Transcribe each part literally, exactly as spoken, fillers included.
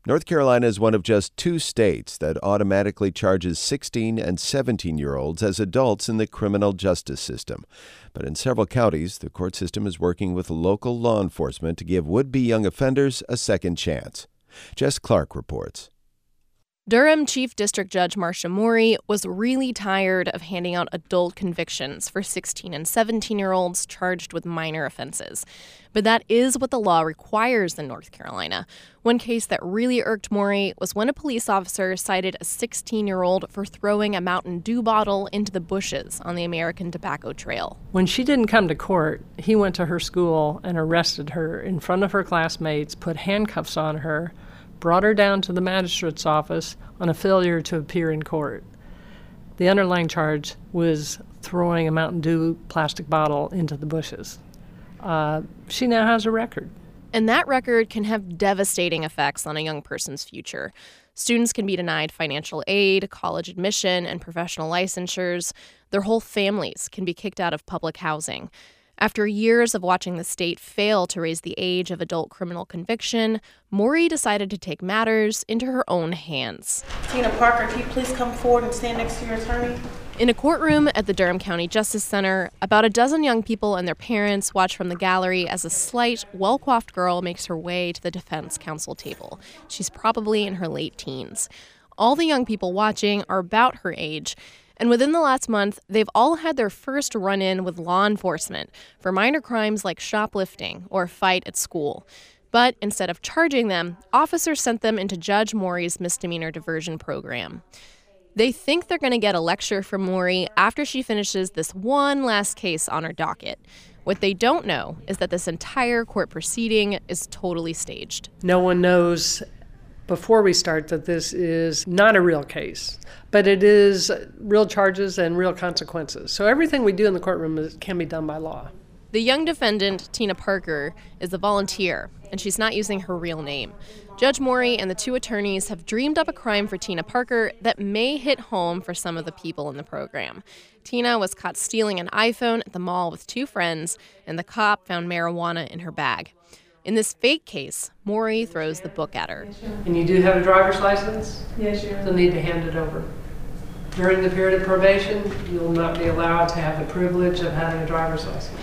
North Carolina is one of just two states that automatically charges sixteen and seventeen-year-olds as adults in the criminal justice system. But in several counties, the court system is working with local law enforcement to give would-be young offenders a second chance. Jess Clark reports. Durham Chief District Judge Marcia Morey was really tired of handing out adult convictions for sixteen and seventeen-year-olds charged with minor offenses. But that is what the law requires in North Carolina. One case that really irked Morey was when a police officer cited a sixteen-year-old for throwing a Mountain Dew bottle into the bushes on the American Tobacco Trail. When she didn't come to court, he went to her school and arrested her in front of her classmates, put handcuffs on her, brought her down to the magistrate's office on a failure to appear in court. The underlying charge was throwing a Mountain Dew plastic bottle into the bushes. Uh, she now has a record. And that record can have devastating effects on a young person's future. Students can be denied financial aid, college admission, and professional licensures. Their whole families can be kicked out of public housing. After years of watching the state fail to raise the age of adult criminal conviction, Morey decided to take matters into her own hands. Tina Parker, can you please come forward and stand next to your attorney? In a courtroom at the Durham County Justice Center, about a dozen young people and their parents watch from the gallery as a slight, well-coiffed girl makes her way to the defense counsel table. She's probably in her late teens. All the young people watching are about her age, and within the last month, they've all had their first run-in with law enforcement for minor crimes like shoplifting or a fight at school. But instead of charging them, officers sent them into Judge Morey's misdemeanor diversion program. They think they're going to get a lecture from Morey after she finishes this one last case on her docket. What they don't know is that this entire court proceeding is totally staged. No one knows before we start that this is not a real case, but it is real charges and real consequences. So everything we do in the courtroom is, can be done by law. The young defendant, Tina Parker, is a volunteer, and she's not using her real name. Judge Morey and the two attorneys have dreamed up a crime for Tina Parker that may hit home for some of the people in the program. Tina was caught stealing an iPhone at the mall with two friends, and the cop found marijuana in her bag. In this fake case, Morey throws the book at her. And you do have a driver's license? Yes, Your Honor. You'll need to hand it over. During the period of probation, you'll not be allowed to have the privilege of having a driver's license.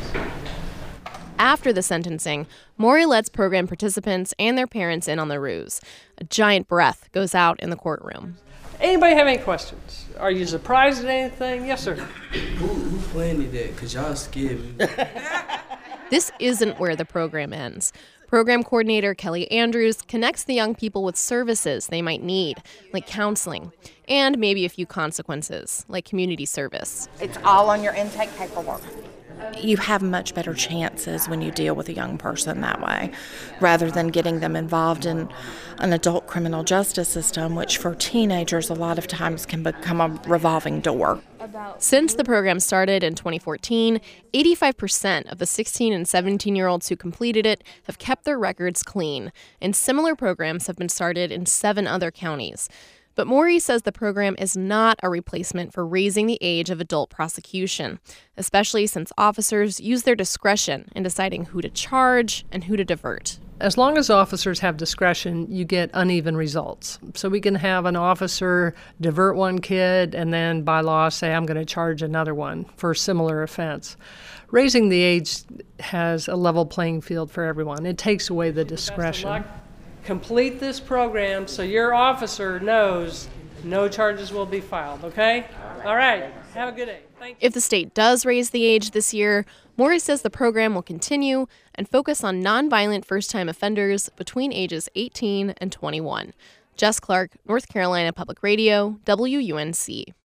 After the sentencing, Morey lets program participants and their parents in on the ruse. A giant breath goes out in the courtroom. Anybody have any questions? Are you surprised at anything? Yes, sir. Who, who planted that? Because y'all scared me. This isn't where the program ends. Program coordinator Kelly Andrews connects the young people with services they might need, like counseling, and maybe a few consequences, like community service. It's all on your intake paperwork. You have much better chances when you deal with a young person that way, rather than getting them involved in an adult criminal justice system, which for teenagers a lot of times can become a revolving door. Since the program started in twenty fourteen, eighty-five percent of the sixteen and seventeen-year-olds who completed it have kept their records clean, and similar programs have been started in seven other counties. But Morey says the program is not a replacement for raising the age of adult prosecution, especially since officers use their discretion in deciding who to charge and who to divert. As long as officers have discretion, you get uneven results. So we can have an officer divert one kid and then by law say, I'm going to charge another one for a similar offense. Raising the age has a level playing field for everyone. It takes away the discretion. Complete this program so your officer knows no charges will be filed, okay? All right. Have a good day. Thank you. If the state does raise the age this year, Morey says the program will continue and focus on nonviolent first-time offenders between ages eighteen and twenty-one. Jess Clark, North Carolina Public Radio, W U N C.